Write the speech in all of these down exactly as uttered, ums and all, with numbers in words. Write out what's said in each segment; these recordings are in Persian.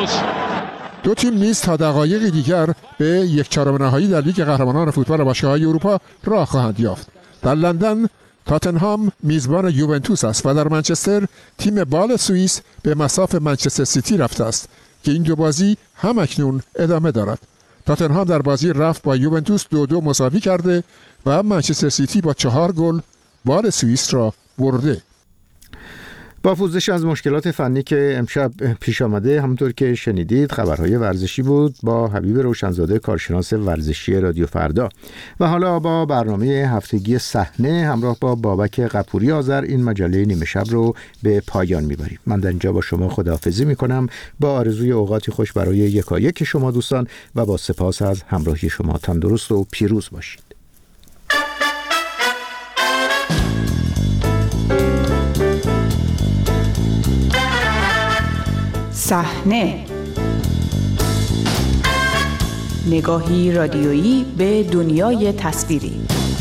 دو تیم نیز تا دقایقی دیگر به یک چهارم نهایی در لیگ قهرمانان فوتبال باشگاه‌های اروپا راه خواهند یافت. در لندن تاتنهام میزبان یوونتوس است و در منچستر تیم بال سوئیس به مصاف منچستر سیتی رفته است که این دو بازی هم اکنون ادامه دارد. تاتنهام در بازی رفت با یوونتوس دو دو مساوی کرده و منچستر سیتی با چهار گل بال سوئیس را برده. با پوزش از مشکلات فنی که امشب پیش آمده، همونطور که شنیدید خبرهای ورزشی بود با حبیب روشنزاده، کارشناس ورزشی رادیو فردا. و حالا با برنامه هفتگی صحنه همراه با بابک قپوری آذر این مجله نیمه شب رو به پایان میبریم. من در اینجا با شما خداحافظی میکنم با آرزوی اوقاتی خوش برای یکایک شما دوستان و با سپاس از همراهی شما. تندرست و پیروز باشید. صحنه، نگاهی رادیویی به دنیای تصویری.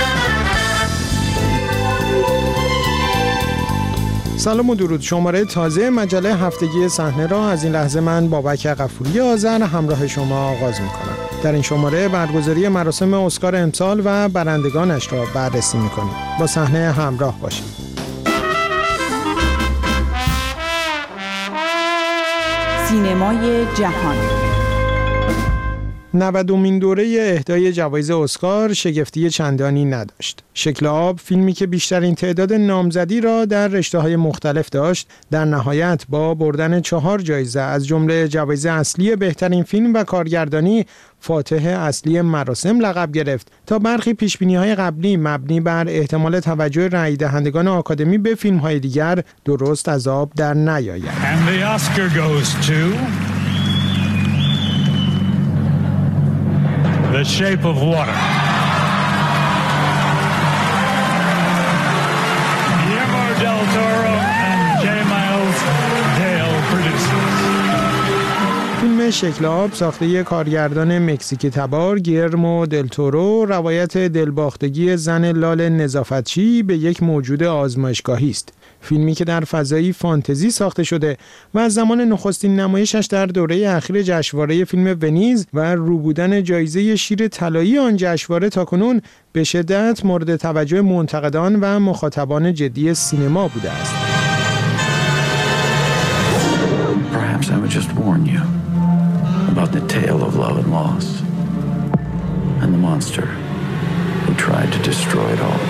سلام و درود. شماره تازه مجله هفتگی صحنه را از این لحظه من بابک قفوری آذر همراه شما آغاز می‌کنم. در این شماره برگزاری مراسم اسکار امسال و برندگانش را بررسی می‌کنیم. با صحنه همراه باشید. سینمای جهان. نودمین دوره اهدای جوایز اسکار شگفتی چندانی نداشت. شکل آب، فیلمی که بیشترین تعداد نامزدی را در رشته‌های مختلف داشت، در نهایت با بردن چهار جایزه از جمله جوایز اصلی بهترین فیلم و کارگردانی، فاتح اصلی مراسم لقب گرفت تا برخی پیشبینی‌های قبلی مبنی بر احتمال توجه رأی دهندگان آکادمی به فیلم‌های دیگر درست از آب در نیاید. And the Oscar goes to The Shape of Water. Guillermo del Toro and J. Miles Dale producers. فیلم شکل آب ساخته کارگردان مکزیکی تبار گیلرمو دل تورو روایت دلباختگی زن لال نظافتچی به یک موجود آزمایشگاهی است. فیلمی که در فضایی فانتزی ساخته شده و از زمان نخستین نمایشش در دوره اخیر جشنواره فیلم ونیز و رو بودن جایزه شیر طلایی آن جشنواره تاکنون به شدت مورد توجه منتقدان و مخاطبان جدی سینما بوده است. Perhaps I would just warn you about the tale of love and loss and the monster who tried to destroy it all.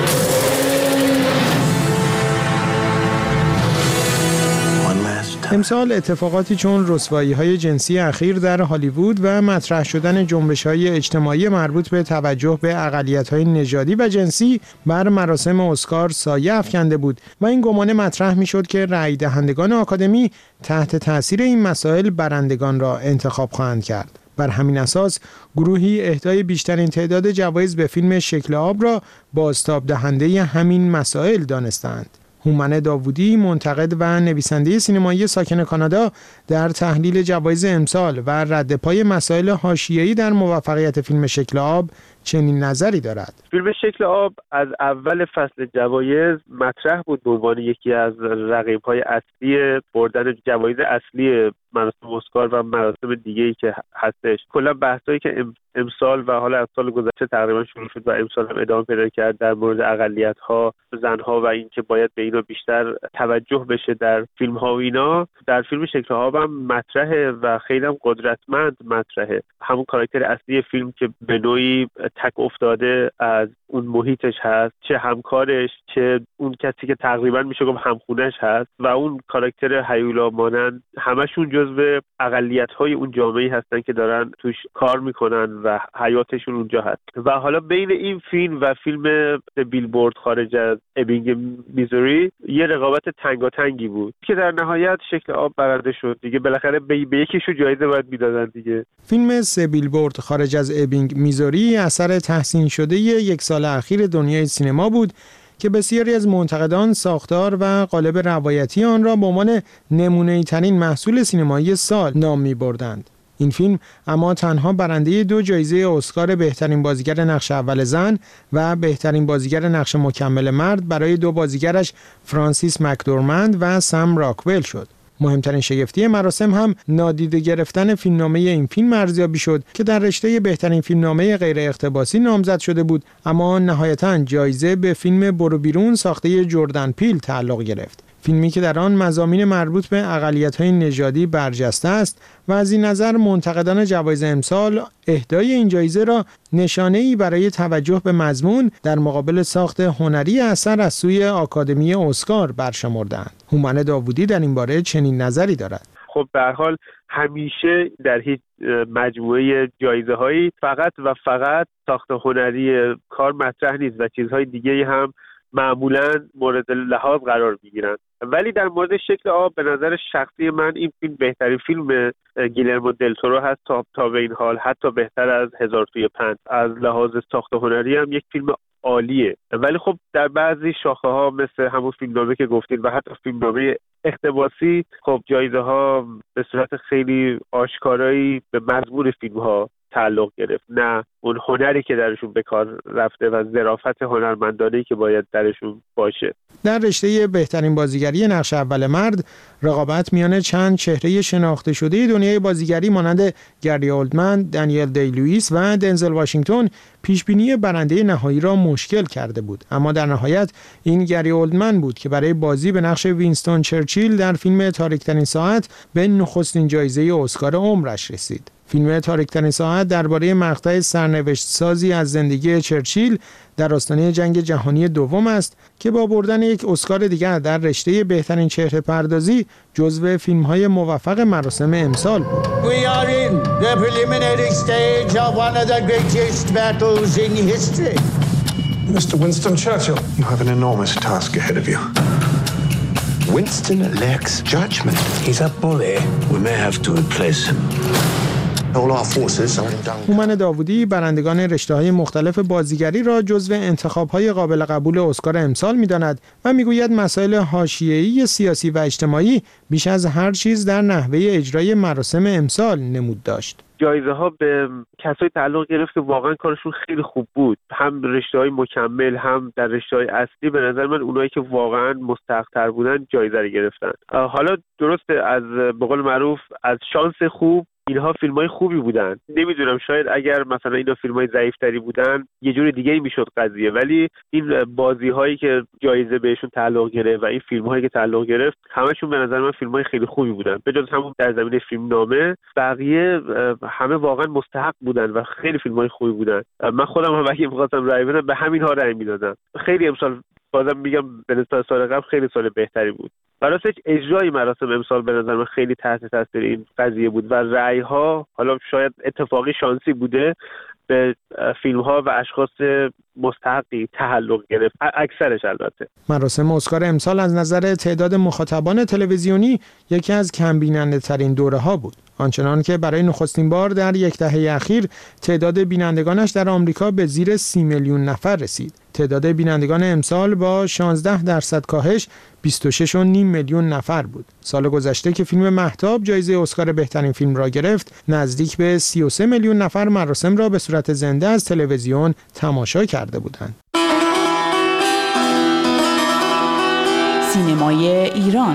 امسال اتفاقاتی چون رسوایی‌های جنسی اخیر در هالیوود و مطرح شدن جنبش‌های اجتماعی مربوط به توجه به اقلیت‌های نژادی و جنسی بر مراسم اسکار سایه افکنده بود و این گمان مطرح می‌شد که رأی دهندگان آکادمی تحت تأثیر این مسائل برندگان را انتخاب خواهند کرد. بر همین اساس گروهی اهدای بیشترین تعداد جوایز به فیلم شکل آب را بازتاب دهنده همین مسائل دانستند. هومن داوودی، منتقد و نویسنده سینمایی ساکن کانادا، در تحلیل جوایز امسال و رد پای مسائل حاشیه‌ای در موفقیت فیلم شکل آب چنین نظری دارد. فیلم شکل آب از اول فصل جوایز مطرح بود به عنوان یکی از رقیب‌های اصلی بردن جوایز اصلی مراسم اسکار و مراسم دیگه‌ای که هستش. کلا بحثایی که امسال و حالا از سال گذشته تقریبا شروع شد و امسال هم ادامه پیدا کرد در مورد اقلیت‌ها، زن‌ها و اینکه باید به اینا بیشتر توجه بشه در فیلم‌ها و اینا، در فیلم شکل آب هم مطرحه و خیلی هم قدرتمند مطرحه. همون کاراکتر اصلی فیلم که به نوعی تک افتاده از اون محیطش هست، چه همکارش چه اون کسی که تقریبا میشه گفت همخونش هست و اون کاراکتر هیولا مانند، همشون جزو اقلیت‌های اون جامعه‌ای هستن که دارن توش کار میکنن و حیاتشون اونجا هست. و حالا بین این فیلم و فیلم بیلبورد خارج از ابینگ میزوری یه رقابت تنگاتنگی بود که در نهایت شکل آب برنده شد دیگه. بالاخره به یکیشو جایزه باید میدادن دیگه. فیلم سه بیلبورد خارج از ابینگ میزوری اثر تحسین شده یک سال اخیر دنیای سینما بود که بسیاری از منتقدان ساختار و قالب روایتی آن را به عنوان نمونه‌ای ترین محصول سینمایی سال نام می‌بردند. این فیلم اما تنها برنده دو جایزه اسکار بهترین بازیگر نقش اول زن و بهترین بازیگر نقش مکمل مرد برای دو بازیگرش فرانسیس مکدورمند و سم راکول شد. مهمترین شگفتی مراسم هم نادیده گرفتن فیلمنامه این فیلم ارزیابی شد که در رشته بهترین فیلمنامه غیر اقتباسی نامزد شده بود، اما نهایتاً جایزه به فیلم برو بیرون ساخته جردن پیل تعلق گرفت. فیلمی که در آن مضامین مربوط به اقلیت‌های نژادی برجسته است و از این نظر منتقدان جوایز امسال اهدای این جایزه را نشانه‌ای برای توجه به مضمون در مقابل ساخت هنری اثر از سوی آکادمی اسکار برشمردند. هومن داوودی در این باره چنین نظری دارد. خب به هر حال همیشه در هیچ مجموعه جایزه‌هایی فقط و فقط ساخت هنری کار مطرح نیست و چیزهای دیگه‌ای هم معمولاً مورد لحاظ قرار میگیرن. ولی در مورد شکل آب به نظر شخصی من این فیلم بهترین فیلم گیلرمو دل تورو هست تا تا به این حال، حتی بهتر از هزار توی پنج. از لحاظ ساخت هنری هم یک فیلم عالیه. ولی خب در بعضی شاخه ها مثل همون فیلمنامه که گفتید و حتی فیلمنامه اقتباسی، خب جایزه ها به صورت خیلی آشکارایی به مضمون فیلم ها تعلق گرفت، نه اون هنری که درشون به کار رفته و ظرافت هنرمندانه‌ای که باید درشون باشه. در رشته بهترین بازیگری نقش اول مرد، رقابت میان چند چهره شناخته شده دنیای بازیگری مانند گری اولدمن، دنیل دی لوئیس و دنزل واشنگتن پیشبینی برنده نهایی را مشکل کرده بود، اما در نهایت این گری اولدمن بود که برای بازی به نقش وینستون چرچیل در فیلم تاریک‌ترین ساعت به نخستین جایزه اسکار عمرش رسید. فیلم تاریک‌ترین ساعت درباره مقطع سرنوشت سازی از زندگی چرچیل در آستانه جنگ جهانی دوم است که با بردن یک اسکار دیگر در رشته بهترین چهره پردازی جزو فیلم‌های موفق مراسم امسال بود. We are in the preliminary stage of one of the greatest battles in history. Mister Winston Churchill, you have an enormous task ahead of you. Winston lacks judgment. He's a bully. We may have to replace him. هومن داوودی برندگان رشته‌های مختلف بازیگری را جزو انتخاب‌های قابل قبول اسکار امسال می‌داند و می‌گوید مسائل حاشیه‌ای سیاسی و اجتماعی بیش از هر چیز در نحوه اجرای مراسم امسال نمود داشت. جایزه ها به کسایی تعلق گرفت که واقعا کارشون خیلی خوب بود، هم رشته‌های مکمل هم در رشته‌های اصلی. به نظر من اونایی که واقعا مستحق‌تر بودن جایزه رو گرفتن. حالا درسته از به قول معروف از شانس خوب اینها فیلم‌های خوبی بودن. نمیدونم شاید اگر مثلا اینا فیلم‌های ضعیف‌تری بودن یه جور دیگه‌ای میشد قضیه، ولی این بازی‌هایی که جایزه بهشون تعلق گرفت و این فیلم‌هایی که تعلق گرفت همشون به نظر من فیلم‌های خیلی خوبی بودن. به جز همون در زمینه فیلمنامه بقیه همه واقعا مستحق بودن و خیلی فیلم‌های خوبی بودن. من خودم هم اگه می‌خواستم رأی بدم به همین ها رأی می‌دادم. خیلی امسال بازم میگم به نسبت سال قبل خیلی سال بهتری بود. براستش اجرای مراسم امسال به نظر من خیلی تحت تاثیر این قضیه بود و رأی‌ها حالا شاید اتفاقی شانسی بوده به فیلم‌ها و اشخاص مستحقی تعلق گرفت، اکثرش. البته مراسم اسکار امسال از نظر تعداد مخاطبان تلویزیونی یکی از کم بیننده ترین دوره‌ها بود، آنچنان که برای نخستین بار در یک دهه اخیر تعداد بینندگانش در آمریکا به زیر سی میلیون نفر رسید. تعداد بینندگان امسال با شانزده درصد کاهش بیست و شش و نیم میلیون نفر بود. سال گذشته که فیلم مهتاب جایزه اسکار بهترین فیلم را گرفت، نزدیک به سی و سه میلیون نفر مراسم را به صورت زنده از تلویزیون تماشا کرده بودند. سینمای ایران.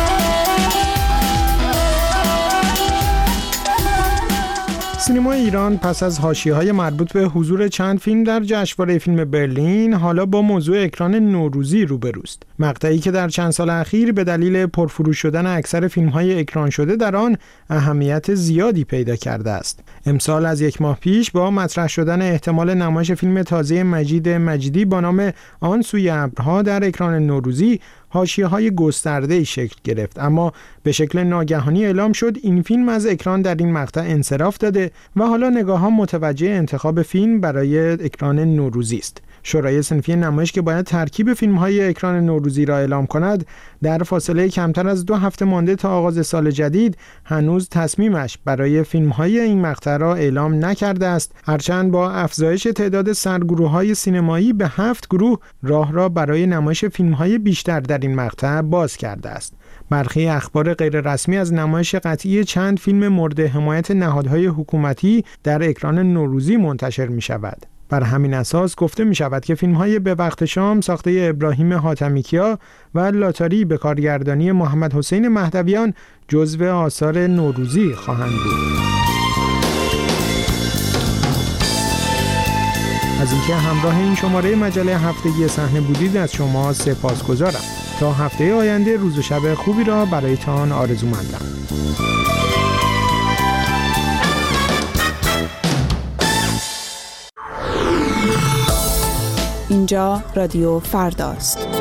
سینمای ایران پس از حاشیه‌های مربوط به حضور چند فیلم در جشنواره فیلم برلین، حالا با موضوع اکران نوروزی روبروست. مقطعی که در چند سال اخیر به دلیل پرفروش شدن اکثر فیلم‌های اکران شده در آن اهمیت زیادی پیدا کرده است. امسال از یک ماه پیش با مطرح شدن احتمال نمایش فیلم تازه مجید مجیدی با نام آن سوی ابرها در اکران نوروزی، حاشیه‌های گسترده‌ای شکل گرفت، اما به شکل ناگهانی اعلام شد این فیلم از اکران در این مقطع انصراف داده و حالا نگاه‌ها متوجه انتخاب فیلم برای اکران نوروزی است. شورای صنفی نمایش که باید ترکیب فیلم‌های اکران نوروزی را اعلام کند، در فاصله کمتر از دو هفته مانده تا آغاز سال جدید هنوز تصمیمش برای فیلم‌های این مقطع را اعلام نکرده است، هرچند با افزایش تعداد سرگروه‌های سینمایی به هفت گروه راه را برای نمایش فیلم‌های بیشتر در این مقطع باز کرده است. برخی اخبار غیررسمی از نمایش قطعی چند فیلم مورد حمایت نهادهای حکومتی در اکران نوروزی منتشر می‌شود. بر همین اساس گفته می شود که فیلم‌های به وقت شام ساخته ابراهیم حاتمیکیا و لاتاری به کارگردانی محمد حسین مهدویان جزو آثار نوروزی خواهند بود. از اینکه همراه این شماره مجله هفتگی صحنه بودید از شما سپاسگزارم. تا هفته آینده روز و شب خوبی را برایتان آرزومندم. اینجا رادیو فرداست.